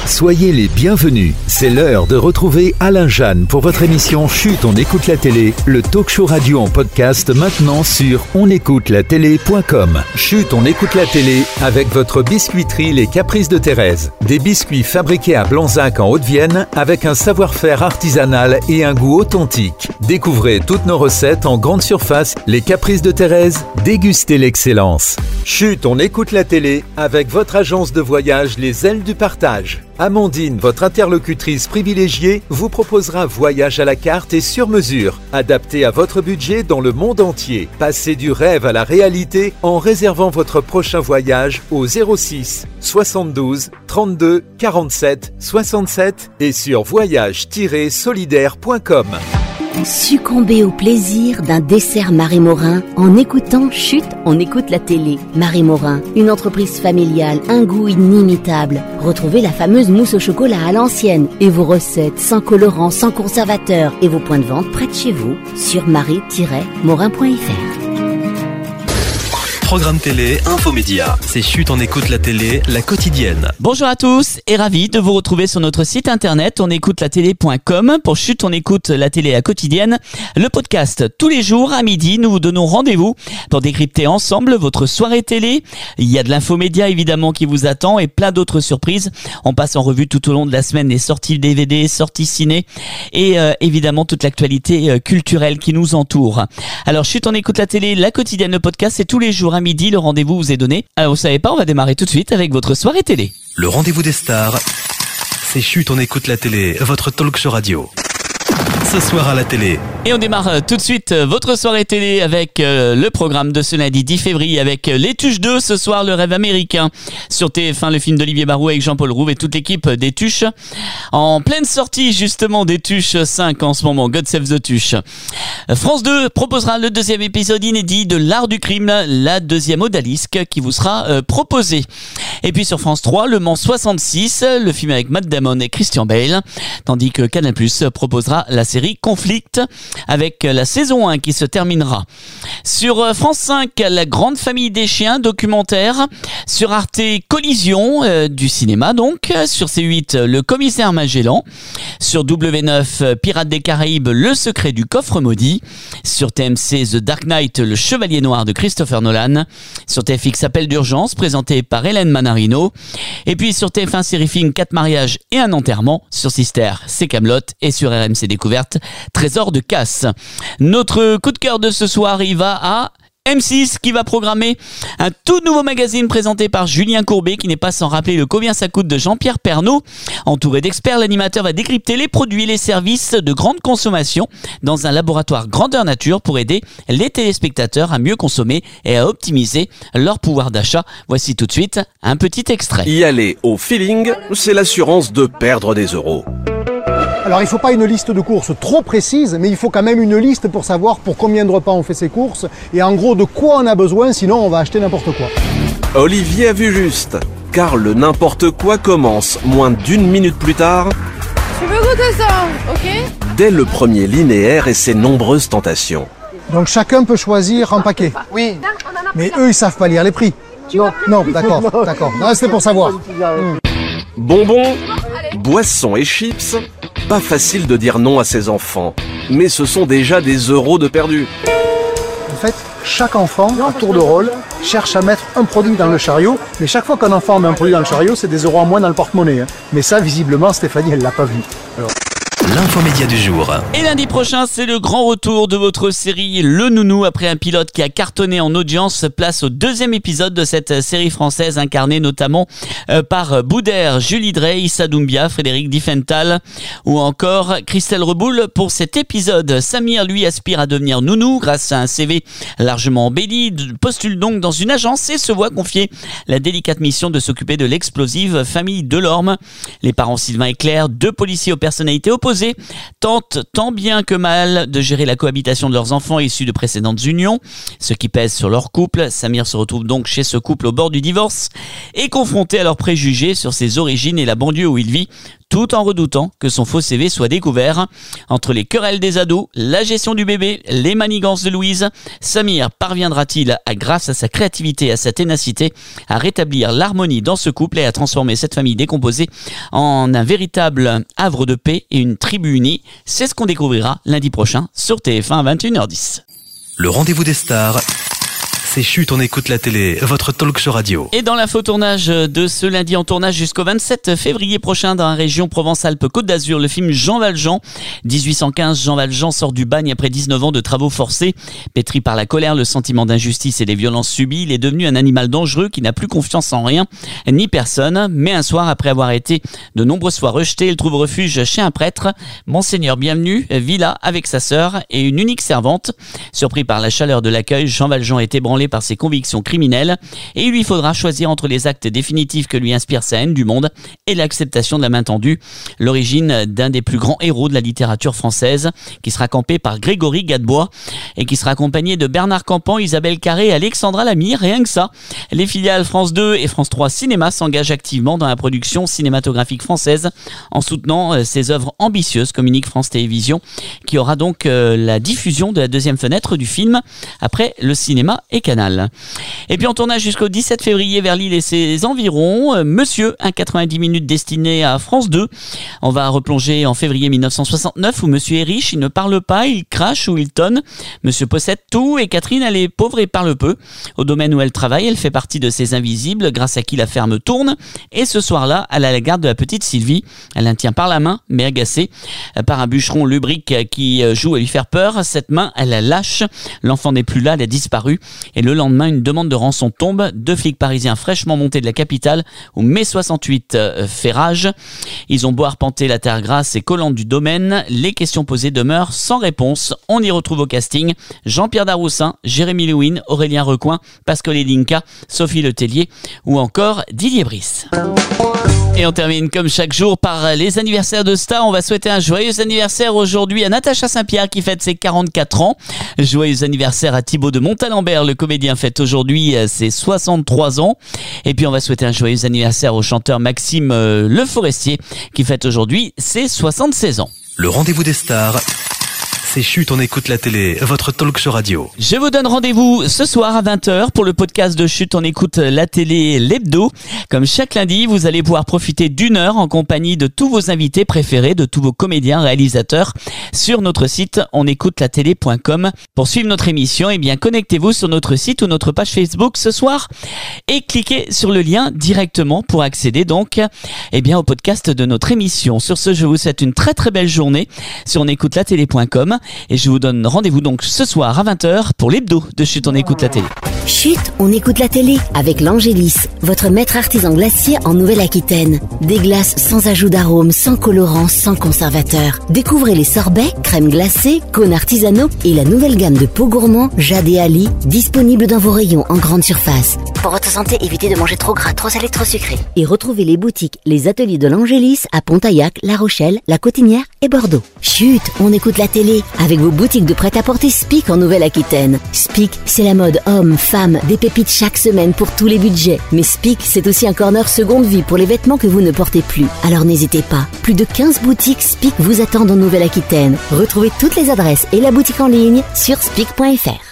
Soyez les bienvenus. C'est l'heure de retrouver Alain Jeanne pour votre émission Chut, on écoute la télé, le talk show radio en podcast maintenant sur onécoutelatélé.com. Chut, on écoute la télé avec votre biscuiterie Les Caprices de Thérèse. Des biscuits fabriqués à Blanzac en Haute-Vienne avec un savoir-faire artisanal et un goût authentique. Découvrez toutes nos recettes en grande surface. Les Caprices de Thérèse, dégustez l'excellence. Chut, on écoute la télé avec votre agence de voyage Les Ailes du Partage. Amandine, votre interlocutrice privilégiée, vous proposera voyage à la carte et sur mesure, adapté à votre budget dans le monde entier. Passez du rêve à la réalité en réservant votre prochain voyage au 06 72 32 47 67 et sur voyage-solidaire.com. Succombez au plaisir d'un dessert Marie Morin en écoutant Chut, on écoute la télé. Marie Morin, une entreprise familiale, un goût inimitable. Retrouvez la fameuse mousse au chocolat à l'ancienne et vos recettes sans colorant, sans conservateur et vos points de vente près de chez vous sur marie-morin.fr. Programme télé, infomédia. C'est Chut, on écoute la télé, la quotidienne. Bonjour à tous et ravi de vous retrouver sur notre site internet onécoutelatélé.com pour Chut, on écoute la télé, la quotidienne. Le podcast tous les jours à midi, nous vous donnons rendez-vous pour décrypter ensemble votre soirée télé. Il y a de l'infomédia évidemment qui vous attend et plein d'autres surprises. On passe en revue tout au long de la semaine les sorties DVD, sorties ciné et évidemment toute l'actualité culturelle qui nous entoure. Alors Chut, on écoute la télé, la quotidienne, le podcast, c'est tous les jours à midi, le rendez-vous vous est donné. Alors vous savez pas, on va démarrer tout de suite avec votre soirée télé. Le rendez-vous des stars, c'est Chut, on écoute la télé, votre talk show radio. Ce soir à la télé. Et on démarre tout de suite votre soirée télé avec le programme de ce lundi 10 février avec Les Tuches 2, ce soir le rêve américain. Sur TF1, le film d'Olivier Barou avec Jean-Paul Rouve et toute l'équipe des Tuches. En pleine sortie justement des Tuches 5 en ce moment, God Save the Tuche. France 2 proposera le deuxième épisode inédit de L'Art du Crime, la deuxième odalisque qui vous sera proposée. Et puis sur France 3, Le Mans 66, le film avec Matt Damon et Christian Bale. Tandis que Canal+ proposera la série Conflict avec la saison 1 qui se terminera. Sur France 5, La Grande Famille des Chiens, documentaire. Sur Arte, Collision, du cinéma donc. Sur C8, Le Commissaire Magellan. Sur W9, Pirates des Caraïbes, Le Secret du Coffre Maudit. Sur TMC, The Dark Knight, Le Chevalier Noir de Christopher Nolan. Sur TFX, Appel d'urgence, présenté par Hélène Manarino. Et puis sur TF1 Série Film, 4 mariages et un enterrement. Sur Sister, c'est Kaamelott. Et sur RMC Découverte, Trésor de Casse. Notre coup de cœur de ce soir, il va à M6 qui va programmer un tout nouveau magazine présenté par Julien Courbet qui n'est pas sans rappeler le Combien ça coûte de Jean-Pierre Pernaut. Entouré d'experts, l'animateur va décrypter les produits et les services de grande consommation dans un laboratoire grandeur nature pour aider les téléspectateurs à mieux consommer et à optimiser leur pouvoir d'achat. Voici tout de suite un petit extrait. Y aller au feeling, c'est l'assurance de perdre des euros. Alors il ne faut pas une liste de courses trop précise, mais il faut quand même une liste pour savoir pour combien de repas on fait ses courses et en gros de quoi on a besoin, sinon on va acheter n'importe quoi. Olivier a vu juste, car le n'importe quoi commence moins d'une minute plus tard. Tu veux goûter ça, ok ? Dès le premier linéaire et ses nombreuses tentations. Donc chacun peut choisir un paquet. Oui. Mais eux ils savent pas lire les prix. Non, d'accord. Non, c'était pour savoir. Bonbons, boissons et chips. Pas facile de dire non à ses enfants, mais ce sont déjà des euros de perdus. En fait, chaque enfant, à tour de rôle, cherche à mettre un produit dans le chariot, mais chaque fois qu'un enfant met un produit dans le chariot, c'est des euros en moins dans le porte-monnaie. Mais ça, visiblement, Stéphanie, elle l'a pas vu. Alors... L'infomédia du jour. Et lundi prochain, c'est le grand retour de votre série Le Nounou. Après un pilote qui a cartonné en audience, place au deuxième épisode de cette série française incarnée notamment par Boudère, Julie Drey, Issa Doumbia, Frédéric Diffenthal ou encore Christelle Reboul. Pour cet épisode, Samir lui aspire à devenir nounou grâce à un CV largement embelli, postule donc dans une agence et se voit confier la délicate mission de s'occuper de l'explosive famille Delorme. Les parents Sylvain et Claire, deux policiers aux personnalités opposées, tentent tant bien que mal de gérer la cohabitation de leurs enfants issus de précédentes unions, ce qui pèse sur leur couple. Samir se retrouve donc chez ce couple au bord du divorce et confronté à leurs préjugés sur ses origines et la banlieue où il vit. tout en redoutant que son faux CV soit découvert. Entre les querelles des ados, la gestion du bébé, les manigances de Louise, Samir parviendra-t-il, grâce à sa créativité et à sa ténacité, à rétablir l'harmonie dans ce couple et à transformer cette famille décomposée en un véritable havre de paix et une tribu unie? C'est ce qu'on découvrira lundi prochain sur TF1 à 21h10. Le rendez-vous des stars, c'est Chut, on écoute la télé, votre talk show radio. Et dans l'infotournage de ce lundi en tournage jusqu'au 27 février prochain dans la région Provence-Alpes-Côte d'Azur, le film Jean Valjean. 1815, Jean Valjean sort du bagne après 19 ans de travaux forcés. Pétri par la colère, le sentiment d'injustice et les violences subies, il est devenu un animal dangereux qui n'a plus confiance en rien ni personne. Mais un soir, après avoir été de nombreuses fois rejeté, il trouve refuge chez un prêtre. Monseigneur Bienvenu vit là avec sa sœur et une unique servante. Surpris par la chaleur de l'accueil, Jean Valjean est ébranlé par ses convictions criminelles et il lui faudra choisir entre les actes définitifs que lui inspire sa haine du monde et l'acceptation de la main tendue. L'origine d'un des plus grands héros de la littérature française qui sera campé par Grégory Gadebois et qui sera accompagné de Bernard Campan, Isabelle Carré et Alexandra Lamy. Rien que ça. Les filiales France 2 et France 3 Cinéma s'engagent activement dans la production cinématographique française en soutenant ces œuvres ambitieuses, communique France Télévisions, qui aura donc la diffusion de la deuxième fenêtre du film après le cinéma et Canal. Et puis on tournage jusqu'au 17 février vers Lille et ses environs. Monsieur, un 90 minutes destiné à France 2. On va replonger en février 1969 où Monsieur est riche, il ne parle pas, il crache ou il tonne. Monsieur possède tout et Catherine, elle est pauvre et parle peu. Au domaine où elle travaille, elle fait partie de ces invisibles grâce à qui la ferme tourne. Et ce soir-là, elle a la garde de la petite Sylvie. Elle la tient par la main, mais agacée par un bûcheron lubrique qui joue à lui faire peur. Cette main, elle la lâche. L'enfant n'est plus là, elle a disparu. Et le lendemain, une demande de rançon tombe. 2 flics parisiens fraîchement montés de la capitale où mai 68 fait rage. Ils ont beau arpenter la terre grasse et collante du domaine, les questions posées demeurent sans réponse. On y retrouve au casting Jean-Pierre Daroussin, Jérémy Lewin, Aurélien Recoing, Pascal Elinka, Sophie Letellier ou encore Didier Brice. Et on termine comme chaque jour par les anniversaires de stars. On va souhaiter un joyeux anniversaire aujourd'hui à Natacha Saint-Pierre qui fête ses 44 ans. Joyeux anniversaire à Thibaut de Montalembert, le comédien fête aujourd'hui ses 63 ans. Et puis on va souhaiter un joyeux anniversaire au chanteur Maxime Le Forestier qui fête aujourd'hui ses 76 ans. Le rendez-vous des stars, c'est Chut, on écoute la télé, votre talk show radio. Je vous donne rendez-vous ce soir à 20h pour le podcast de Chut, on écoute la télé, l'hebdo. Comme chaque lundi, vous allez pouvoir profiter d'une heure en compagnie de tous vos invités préférés, de tous vos comédiens, réalisateurs sur notre site onécoutelatélé.com. Pour suivre notre émission, eh bien, connectez-vous sur notre site ou notre page Facebook ce soir et cliquez sur le lien directement pour accéder donc, eh bien, au podcast de notre émission. Sur ce, je vous souhaite une très très belle journée sur onécoutelatélé.com. Et je vous donne rendez-vous donc ce soir à 20h pour l'hebdo de Chut, on écoute la télé. Chut, on écoute la télé avec l'Angélis, votre maître artisan glacier en Nouvelle-Aquitaine. Des glaces sans ajout d'arôme, sans colorant, sans conservateur. Découvrez les sorbets, crèmes glacées, cônes artisanaux et la nouvelle gamme de pots gourmands Jade et Ali, disponible dans vos rayons en grande surface. Pour votre santé, évitez de manger trop gras, trop salé, trop sucré. Et retrouvez les boutiques, les ateliers de l'Angélis à Pontaillac, La Rochelle, La Cotinière et Bordeaux. Chut, on écoute la télé avec vos boutiques de prêt-à-porter Spic en Nouvelle-Aquitaine. Spic, c'est la mode homme, femme, des pépites chaque semaine pour tous les budgets. Mais Spic, c'est aussi un corner seconde vie pour les vêtements que vous ne portez plus. Alors n'hésitez pas, plus de 15 boutiques Spic vous attendent en Nouvelle-Aquitaine. Retrouvez toutes les adresses et la boutique en ligne sur spic.fr.